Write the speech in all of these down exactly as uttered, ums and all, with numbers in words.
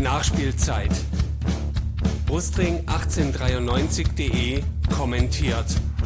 Nachspielzeit. Brustring achtzehnhundertdreiundneunzig punkt de kommentiert.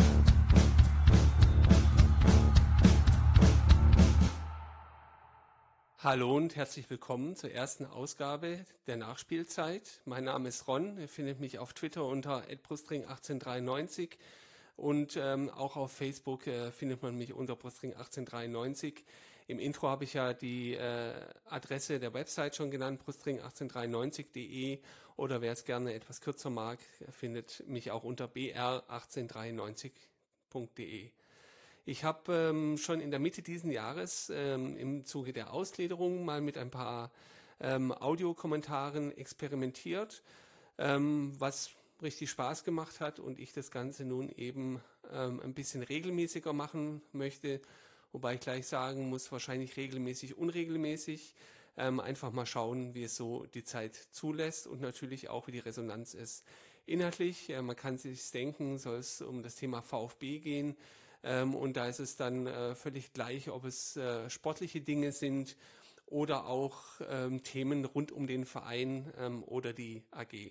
Hallo und herzlich willkommen zur ersten Ausgabe der Nachspielzeit. Mein Name ist Ron, ihr findet mich auf Twitter unter at brustring achtzehnhundertdreiundneunzig und ähm, auch auf Facebook äh, findet man mich unter brustring achtzehnhundertdreiundneunzig. Im Intro habe ich ja die äh, Adresse der Website schon genannt, brustring achtzehnhundertdreiundneunzig punkt de, oder wer es gerne etwas kürzer mag, findet mich auch unter b r achtzehnhundertdreiundneunzig punkt de. Ich habe ähm, schon in der Mitte dieses Jahres ähm, im Zuge der Ausgliederung mal mit ein paar ähm, Audiokommentaren experimentiert, ähm, was richtig Spaß gemacht hat und ich das Ganze nun eben ähm, ein bisschen regelmäßiger machen möchte, wobei ich gleich sagen muss, wahrscheinlich regelmäßig, unregelmäßig, ähm, einfach mal schauen, wie es so die Zeit zulässt und natürlich auch, wie die Resonanz ist. Inhaltlich, äh, man kann sich denken, soll es um das Thema VfB gehen, ähm, und da ist es dann äh, völlig gleich, ob es äh, sportliche Dinge sind oder auch ähm, Themen rund um den Verein ähm, oder die A G.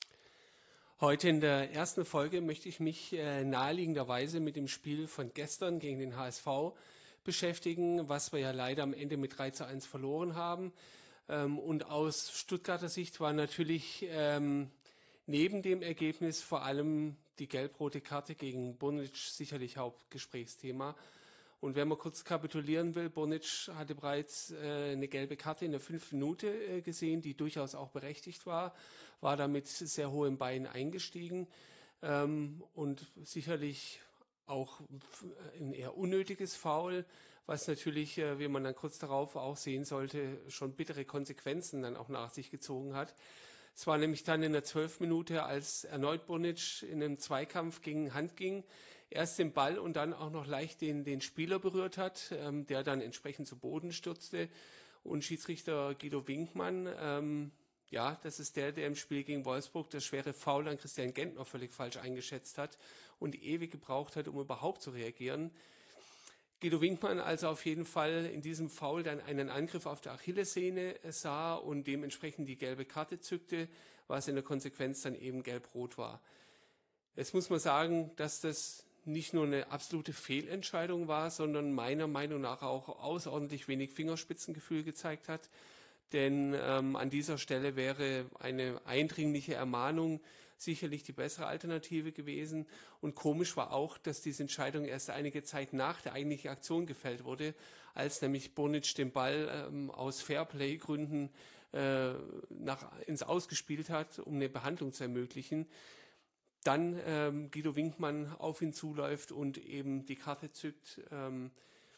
Heute in der ersten Folge möchte ich mich äh, naheliegenderweise mit dem Spiel von gestern gegen den H S V beschäftigen, was wir ja leider am Ende mit drei zu eins verloren haben. Ähm, und aus Stuttgarter Sicht war natürlich ähm, neben dem Ergebnis vor allem die gelb-rote Karte gegen Burnic sicherlich Hauptgesprächsthema. Und wenn man kurz kapitulieren will, Burnic hatte bereits äh, eine gelbe Karte in der fünften Minute äh, gesehen, die durchaus auch berechtigt war, war damit sehr hohem Bein eingestiegen ähm, und sicherlich auch ein eher unnötiges Foul, was natürlich, äh, wie man dann kurz darauf auch sehen sollte, schon bittere Konsequenzen dann auch nach sich gezogen hat. Es war nämlich dann in der zwölften Minute, als erneut Burnic in einem Zweikampf gegen Hand ging, erst den Ball und dann auch noch leicht den, den Spieler berührt hat, ähm, der dann entsprechend zu Boden stürzte. Und Schiedsrichter Guido Winkmann, ähm, ja, das ist der, der im Spiel gegen Wolfsburg das schwere Foul an Christian Gentner völlig falsch eingeschätzt hat und ewig gebraucht hat, um überhaupt zu reagieren. Guido Winkmann also auf jeden Fall in diesem Foul dann einen Angriff auf der Achillessehne sah und dementsprechend die gelbe Karte zückte, was in der Konsequenz dann eben gelb-rot war. Jetzt muss man sagen, dass das nicht nur eine absolute Fehlentscheidung war, sondern meiner Meinung nach auch außerordentlich wenig Fingerspitzengefühl gezeigt hat. Denn ähm, an dieser Stelle wäre eine eindringliche Ermahnung sicherlich die bessere Alternative gewesen. Und komisch war auch, dass diese Entscheidung erst einige Zeit nach der eigentlichen Aktion gefällt wurde, als nämlich Burnic den Ball ähm, aus Fairplay-Gründen äh, nach, ins Aus gespielt hat, um eine Behandlung zu ermöglichen. Dann ähm, Guido Winkmann auf ihn zuläuft und eben die Karte zückt. Ähm,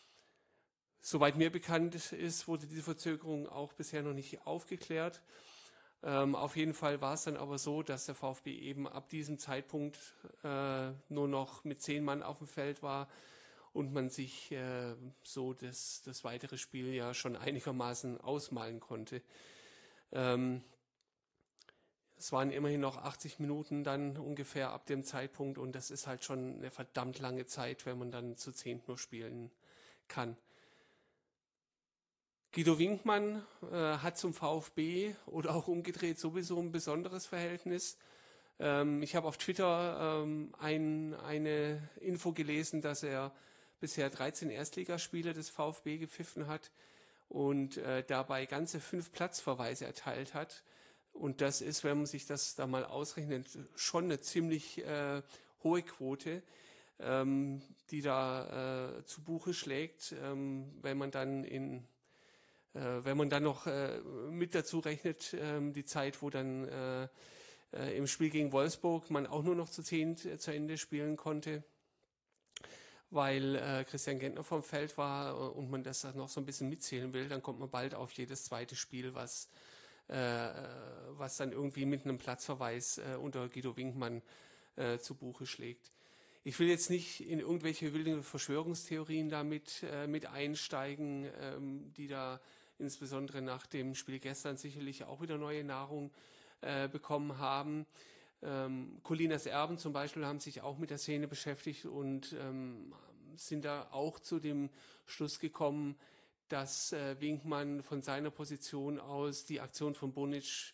Soweit mir bekannt ist, wurde diese Verzögerung auch bisher noch nicht aufgeklärt. Ähm, auf jeden Fall war es dann aber so, dass der VfB eben ab diesem Zeitpunkt äh, nur noch mit zehn Mann auf dem Feld war und man sich äh, so das, das weitere Spiel ja schon einigermaßen ausmalen konnte. Ähm, es waren immerhin noch achtzig Minuten dann ungefähr ab dem Zeitpunkt und das ist halt schon eine verdammt lange Zeit, wenn man dann zu zehnt nur spielen kann. Guido Winkmann äh, hat zum VfB oder auch umgedreht sowieso ein besonderes Verhältnis. Ähm, ich habe auf Twitter ähm, ein, eine Info gelesen, dass er bisher dreizehn Erstligaspiele des VfB gepfiffen hat und äh, dabei ganze fünf Platzverweise erteilt hat. Und das ist, wenn man sich das da mal ausrechnet, schon eine ziemlich äh, hohe Quote, ähm, die da äh, zu Buche schlägt, ähm, wenn man dann in Äh, wenn man dann noch äh, mit dazu rechnet, ähm, die Zeit, wo dann äh, äh, im Spiel gegen Wolfsburg man auch nur noch zu zehnt äh, zu Ende spielen konnte, weil äh, Christian Gentner vom Feld war äh, und man das noch so ein bisschen mitzählen will, dann kommt man bald auf jedes zweite Spiel, was, äh, was dann irgendwie mit einem Platzverweis äh, unter Guido Winkmann äh, zu Buche schlägt. Ich will jetzt nicht in irgendwelche wilden Verschwörungstheorien damit äh, mit einsteigen, ähm, die da insbesondere nach dem Spiel gestern sicherlich auch wieder neue Nahrung äh, bekommen haben. Ähm, Colinas Erben zum Beispiel haben sich auch mit der Szene beschäftigt und ähm, sind da auch zu dem Schluss gekommen, dass äh, Winkmann von seiner Position aus die Aktion von Burnic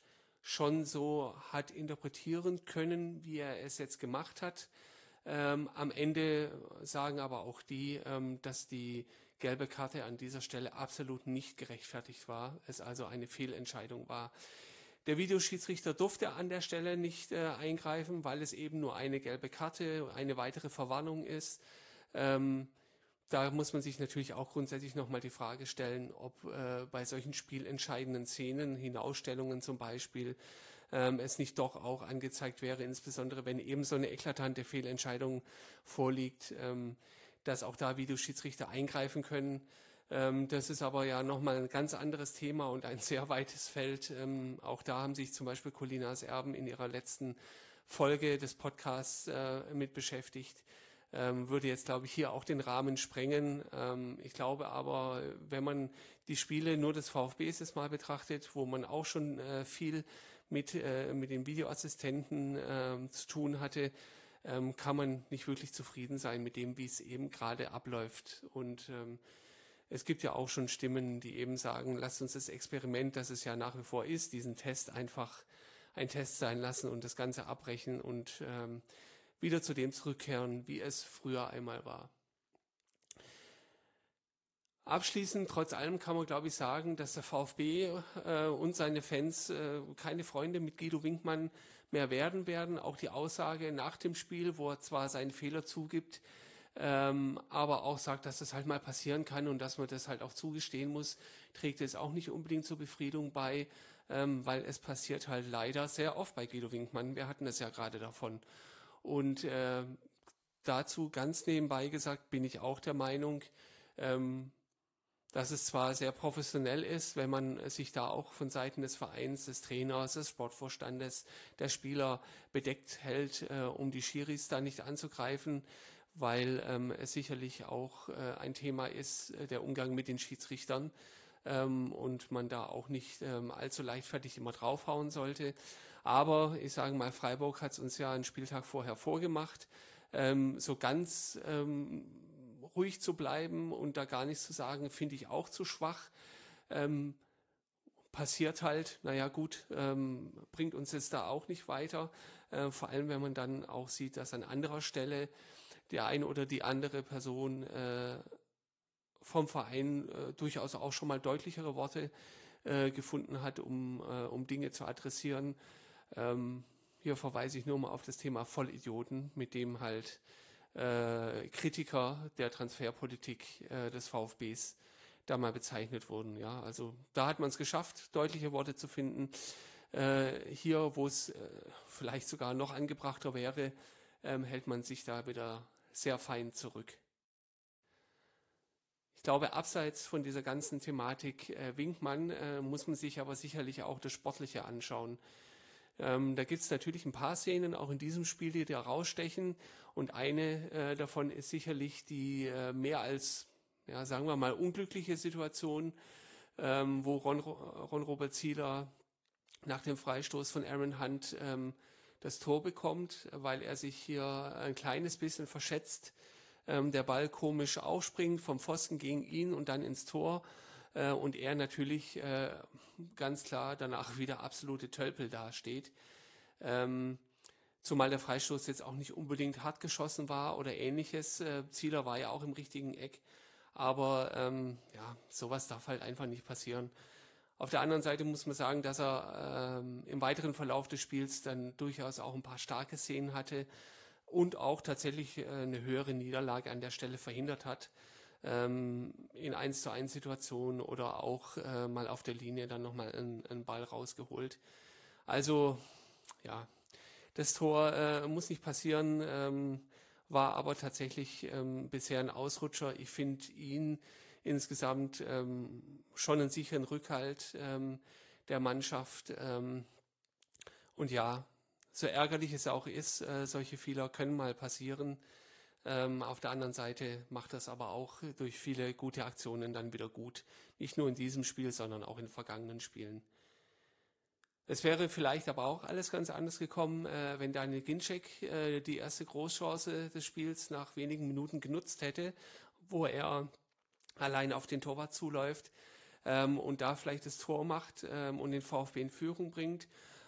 schon so hat interpretieren können, wie er es jetzt gemacht hat. Ähm, am Ende sagen aber auch die, ähm, dass die gelbe Karte an dieser Stelle absolut nicht gerechtfertigt war, es also eine Fehlentscheidung war. Der Videoschiedsrichter durfte an der Stelle nicht äh, eingreifen, weil es eben nur eine gelbe Karte, eine weitere Verwarnung ist. Ähm, da muss man sich natürlich auch grundsätzlich nochmal die Frage stellen, ob äh, bei solchen spielentscheidenden Szenen, Hinausstellungen zum Beispiel, ähm, es nicht doch auch angezeigt wäre, insbesondere wenn eben so eine eklatante Fehlentscheidung vorliegt, ähm, dass auch da Videoschiedsrichter eingreifen können. Ähm, das ist aber ja nochmal ein ganz anderes Thema und ein sehr weites Feld. Ähm, auch da haben sich zum Beispiel Colinas Erben in ihrer letzten Folge des Podcasts äh, mit beschäftigt. Ähm, würde jetzt, glaube ich, hier auch den Rahmen sprengen. Ähm, ich glaube aber, wenn man die Spiele nur des VfBs jetzt mal betrachtet, wo man auch schon äh, viel mit, äh, mit den Videoassistenten äh, zu tun hatte, ähm, kann man nicht wirklich zufrieden sein mit dem, wie es eben gerade abläuft. Und ähm, es gibt ja auch schon Stimmen, die eben sagen, lasst uns das Experiment, das es ja nach wie vor ist, diesen Test einfach ein Test sein lassen und das Ganze abbrechen und ähm, wieder zu dem zurückkehren, wie es früher einmal war. Abschließend, trotz allem kann man, glaube ich, sagen, dass der VfB äh, und seine Fans äh, keine Freunde mit Guido Winkmann mehr werden werden. Auch die Aussage nach dem Spiel, wo er zwar seinen Fehler zugibt, ähm, aber auch sagt, dass das halt mal passieren kann und dass man das halt auch zugestehen muss, trägt es auch nicht unbedingt zur Befriedung bei, ähm, weil es passiert halt leider sehr oft bei Guido Winkmann. Wir hatten es ja gerade davon. Und äh, dazu ganz nebenbei gesagt, bin ich auch der Meinung, ähm, dass es zwar sehr professionell ist, wenn man sich da auch von Seiten des Vereins, des Trainers, des Sportvorstandes, der Spieler bedeckt hält, äh, um die Schiris da nicht anzugreifen, weil ähm, es sicherlich auch äh, ein Thema ist, äh, der Umgang mit den Schiedsrichtern ähm, und man da auch nicht ähm, allzu leichtfertig immer draufhauen sollte. Aber ich sage mal, Freiburg hat es uns ja einen Spieltag vorher vorgemacht. Ähm, so ganz ähm, ruhig zu bleiben und da gar nichts zu sagen, finde ich auch zu schwach. Ähm, passiert halt, naja gut, ähm, bringt uns jetzt da auch nicht weiter. Äh, vor allem, wenn man dann auch sieht, dass an anderer Stelle der eine oder die andere Person äh, vom Verein äh, durchaus auch schon mal deutlichere Worte äh, gefunden hat, um, äh, um Dinge zu adressieren. Ähm, hier verweise ich nur mal auf das Thema Vollidioten, mit dem halt äh, Kritiker der Transferpolitik äh, des VfBs da mal bezeichnet wurden. Ja, also da hat man es geschafft, deutliche Worte zu finden. Äh, hier, wo es äh, vielleicht sogar noch angebrachter wäre, ähm, hält man sich da wieder sehr fein zurück. Ich glaube, abseits von dieser ganzen Thematik äh, Winkmann äh, muss man sich aber sicherlich auch das Sportliche anschauen. Ähm, da gibt es natürlich ein paar Szenen, auch in diesem Spiel, die da rausstechen. Und eine äh, davon ist sicherlich die äh, mehr als, ja, sagen wir mal, unglückliche Situation, ähm, wo Ron, Ron Robert Zieler nach dem Freistoß von Aaron Hunt ähm, das Tor bekommt, weil er sich hier ein kleines bisschen verschätzt. Ähm, der Ball komisch aufspringt vom Pfosten gegen ihn und dann ins Tor. Äh, und er natürlich äh, ganz klar danach wieder absolute Tölpel dasteht. Ähm, zumal der Freistoß jetzt auch nicht unbedingt hart geschossen war oder ähnliches. Äh, Zieler war ja auch im richtigen Eck. Aber ähm, ja, sowas darf halt einfach nicht passieren. Auf der anderen Seite muss man sagen, dass er ähm, im weiteren Verlauf des Spiels dann durchaus auch ein paar starke Szenen hatte und auch tatsächlich äh, eine höhere Niederlage an der Stelle verhindert hat, ähm, in eins zu eins Situationen oder auch äh, mal auf der Linie dann nochmal einen, einen Ball rausgeholt. Also ja, das Tor äh, muss nicht passieren, ähm, war aber tatsächlich ähm, bisher ein Ausrutscher. Ich finde ihn insgesamt ähm, schon einen sicheren Rückhalt ähm, der Mannschaft. Ähm, und ja, so ärgerlich es auch ist, äh, solche Fehler können mal passieren. Ähm, auf der anderen Seite macht das aber auch durch viele gute Aktionen dann wieder gut. Nicht nur in diesem Spiel, sondern auch in vergangenen Spielen. Es wäre vielleicht aber auch alles ganz anders gekommen, äh, wenn Daniel Ginczek äh, die erste Großchance des Spiels nach wenigen Minuten genutzt hätte, wo er allein auf den Torwart zuläuft ähm, und da vielleicht das Tor macht ähm, und den VfB in Führung bringt.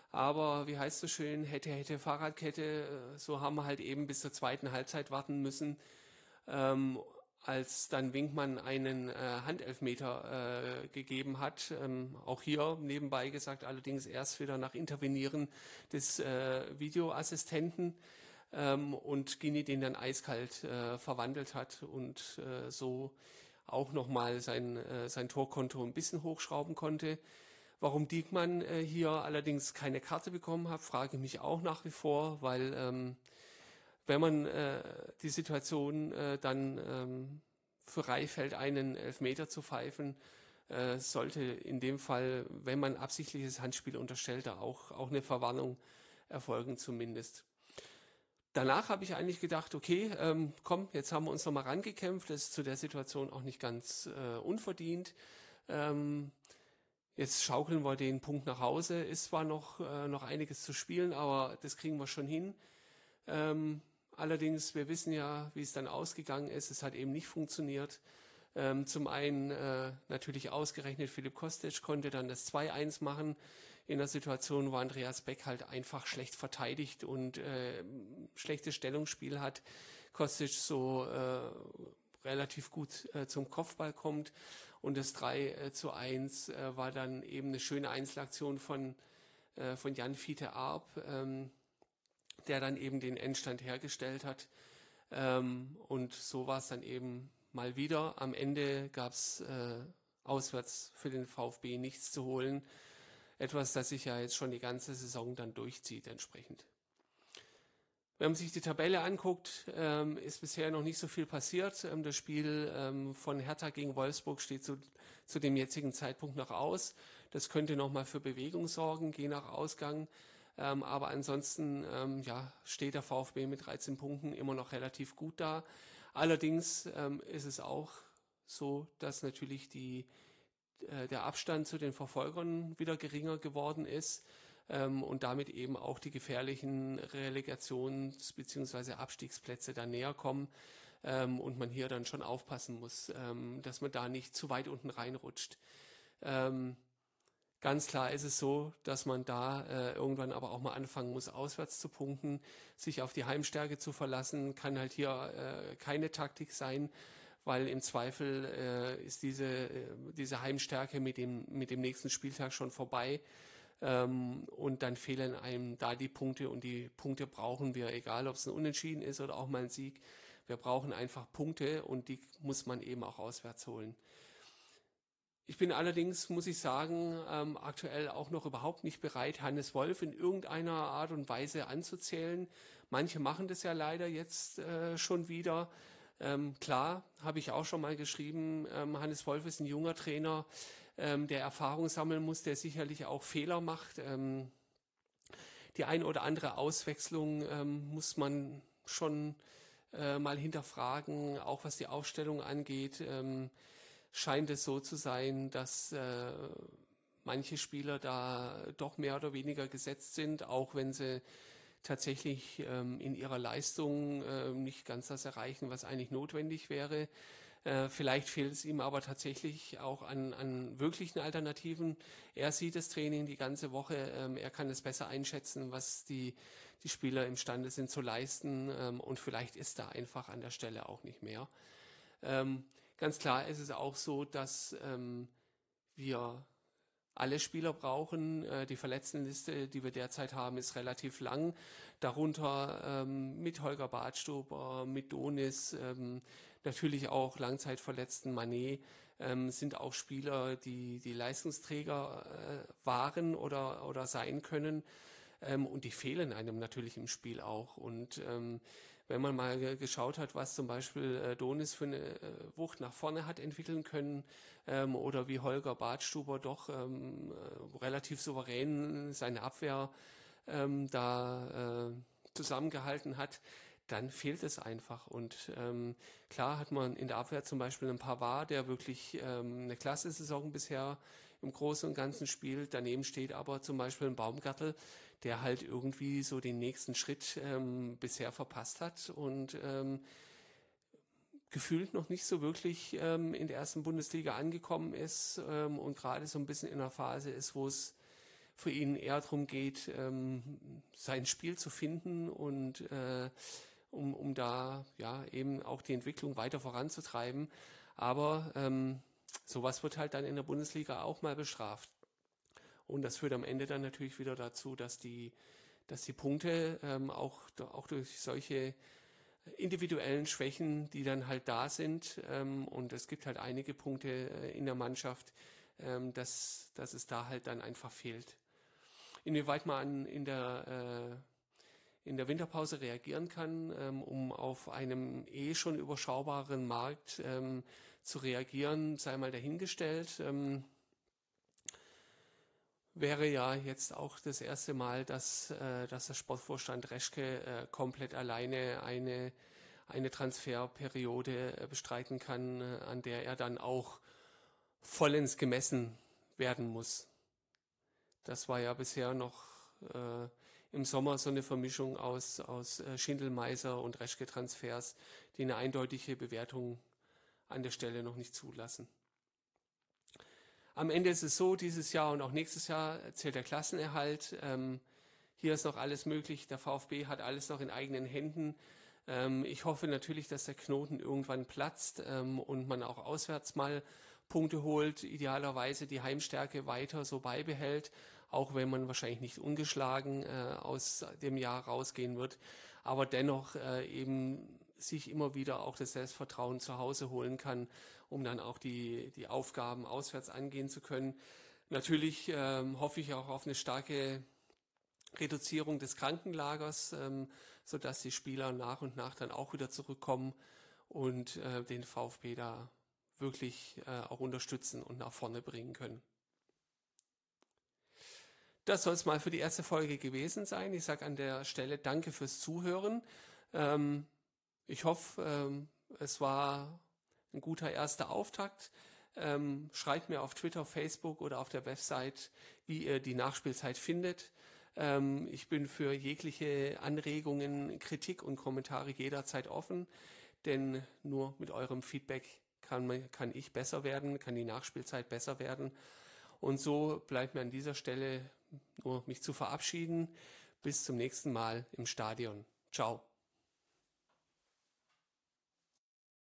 Aber wie heißt es so schön, hätte, hätte Fahrradkette, so haben wir halt eben bis zur zweiten Halbzeit warten müssen, ähm, als dann Winkmann einen äh, Handelfmeter äh, gegeben hat. Ähm, auch hier nebenbei gesagt, allerdings erst wieder nach Intervenieren des äh, Videoassistenten ähm, und Gini den dann eiskalt äh, verwandelt hat und äh, so auch nochmal sein, äh, sein Torkonto ein bisschen hochschrauben konnte. Warum Diekmann äh, hier allerdings keine Karte bekommen hat, frage ich mich auch nach wie vor, weil ähm, wenn man äh, die Situation äh, dann ähm, für Reif hält, einen Elfmeter zu pfeifen, äh, sollte in dem Fall, wenn man absichtliches Handspiel unterstellt, da auch, auch eine Verwarnung erfolgen zumindest. Danach habe ich eigentlich gedacht, okay, ähm, komm, jetzt haben wir uns nochmal rangekämpft, das ist zu der Situation auch nicht ganz äh, unverdient. Ähm, jetzt schaukeln wir den Punkt nach Hause, ist zwar noch, äh, noch einiges zu spielen, aber das kriegen wir schon hin. Ähm, allerdings, wir wissen ja, wie es dann ausgegangen ist. Es hat eben nicht funktioniert. Ähm, zum einen äh, natürlich ausgerechnet Philipp Kostic konnte dann das zwei eins machen in der Situation, wo Andreas Beck halt einfach schlecht verteidigt und äh, schlechtes Stellungsspiel hat. Kostic so äh, relativ gut äh, zum Kopfball kommt und das drei äh, zu eins äh, war dann eben eine schöne Einzelaktion von, äh, von Jan Fiete Arp, ähm, der dann eben den Endstand hergestellt hat. Ähm, und so war es dann eben mal wieder. Am Ende gab es äh, auswärts für den VfB nichts zu holen. Etwas, das sich ja jetzt schon die ganze Saison dann durchzieht entsprechend. Wenn man sich die Tabelle anguckt, ähm, ist bisher noch nicht so viel passiert. Ähm, das Spiel ähm, von Hertha gegen Wolfsburg steht zu, zu dem jetzigen Zeitpunkt noch aus. Das könnte nochmal für Bewegung sorgen, je nach Ausgang. Ähm, aber ansonsten ähm, ja, steht der VfB mit dreizehn Punkten immer noch relativ gut da. Allerdings ähm, ist es auch so, dass natürlich die, äh, der Abstand zu den Verfolgern wieder geringer geworden ist ähm, und damit eben auch die gefährlichen Relegations- bzw. Abstiegsplätze da näher kommen ähm, und man hier dann schon aufpassen muss, ähm, dass man da nicht zu weit unten reinrutscht. Ähm, Ganz klar ist es so, dass man da äh, irgendwann aber auch mal anfangen muss, auswärts zu punkten, sich auf die Heimstärke zu verlassen, kann halt hier äh, keine Taktik sein, weil im Zweifel äh, ist diese, äh, diese Heimstärke mit dem, mit dem nächsten Spieltag schon vorbei ähm, und dann fehlen einem da die Punkte und die Punkte brauchen wir, egal ob es ein Unentschieden ist oder auch mal ein Sieg. Wir brauchen einfach Punkte und die muss man eben auch auswärts holen. Ich bin allerdings, muss ich sagen, ähm, aktuell auch noch überhaupt nicht bereit, Hannes Wolf in irgendeiner Art und Weise anzuzählen. Manche machen das ja leider jetzt äh, schon wieder. Ähm, klar, habe ich auch schon mal geschrieben, ähm, Hannes Wolf ist ein junger Trainer, ähm, der Erfahrung sammeln muss, der sicherlich auch Fehler macht. Ähm, die ein oder andere Auswechslung ähm, muss man schon äh, mal hinterfragen, auch was die Aufstellung angeht. Ähm, scheint es so zu sein, dass äh, manche Spieler da doch mehr oder weniger gesetzt sind, auch wenn sie tatsächlich ähm, in ihrer Leistung äh, nicht ganz das erreichen, was eigentlich notwendig wäre. Äh, vielleicht fehlt es ihm aber tatsächlich auch an, an wirklichen Alternativen. Er sieht das Training die ganze Woche, ähm, er kann es besser einschätzen, was die, die Spieler imstande sind zu leisten ähm, und vielleicht ist da einfach an der Stelle auch nicht mehr. Ähm, Ganz klar ist es auch so, dass ähm, wir alle Spieler brauchen. Äh, die Verletztenliste, die wir derzeit haben, ist relativ lang. Darunter ähm, mit Holger Badstuber, mit Donis, ähm, natürlich auch langzeitverletzten Mané, ähm, sind auch Spieler, die die Leistungsträger äh, waren oder, oder sein können. Ähm, und die fehlen einem natürlich im Spiel auch. Und ähm, wenn man mal geschaut hat, was zum Beispiel äh, Donis für eine äh, Wucht nach vorne hat entwickeln können ähm, oder wie Holger Badstuber doch ähm, äh, relativ souverän seine Abwehr ähm, da äh, zusammengehalten hat, dann fehlt es einfach. Und ähm, klar hat man in der Abwehr zum Beispiel einen Pavard, der wirklich ähm, eine Klasse-Saison bisher im Großen und Ganzen spielt. Daneben steht aber zum Beispiel ein Baumgartel, der halt irgendwie so den nächsten Schritt ähm, bisher verpasst hat und ähm, gefühlt noch nicht so wirklich ähm, in der ersten Bundesliga angekommen ist ähm, und gerade so ein bisschen in einer Phase ist, wo es für ihn eher darum geht, ähm, sein Spiel zu finden und äh, um, um da ja eben auch die Entwicklung weiter voranzutreiben. Aber ähm, sowas wird halt dann in der Bundesliga auch mal bestraft. Und das führt am Ende dann natürlich wieder dazu, dass die, dass die Punkte ähm, auch, auch durch solche individuellen Schwächen, die dann halt da sind, ähm, und es gibt halt einige Punkte äh, in der Mannschaft, ähm, dass, dass es da halt dann einfach fehlt. Inwieweit man in der, äh, in der Winterpause reagieren kann, ähm, um auf einem eh schon überschaubaren Markt ähm, zu reagieren, sei mal dahingestellt. Ähm, wäre ja jetzt auch das erste Mal, dass, äh, dass der Sportvorstand Reschke äh, komplett alleine eine, eine Transferperiode äh, bestreiten kann, äh, an der er dann auch vollends gemessen werden muss. Das war ja bisher noch äh, im Sommer so eine Vermischung aus, aus äh, Schindelmeiser und Reschke-Transfers, die eine eindeutige Bewertung an der Stelle noch nicht zulassen. Am Ende ist es so, dieses Jahr und auch nächstes Jahr zählt der Klassenerhalt. Ähm, hier ist noch alles möglich. Der VfB hat alles noch in eigenen Händen. Ähm, ich hoffe natürlich, dass der Knoten irgendwann platzt ähm, und man auch auswärts mal Punkte holt, idealerweise die Heimstärke weiter so beibehält, auch wenn man wahrscheinlich nicht ungeschlagen äh, aus dem Jahr rausgehen wird, aber dennoch äh, eben sich immer wieder auch das Selbstvertrauen zu Hause holen kann, um dann auch die, die Aufgaben auswärts angehen zu können. Natürlich ähm, hoffe ich auch auf eine starke Reduzierung des Krankenlagers, ähm, sodass die Spieler nach und nach dann auch wieder zurückkommen und äh, den VfB da wirklich äh, auch unterstützen und nach vorne bringen können. Das soll es mal für die erste Folge gewesen sein. Ich sage an der Stelle danke fürs Zuhören. Ähm, ich hoffe, ähm, es war ein guter erster Auftakt. Ähm, schreibt mir auf Twitter, Facebook oder auf der Website, wie ihr die Nachspielzeit findet. Ähm, ich bin für jegliche Anregungen, Kritik und Kommentare jederzeit offen, denn nur mit eurem Feedback kann, man, kann ich besser werden, kann die Nachspielzeit besser werden. Und so bleibt mir an dieser Stelle nur mich zu verabschieden. Bis zum nächsten Mal im Stadion. Ciao.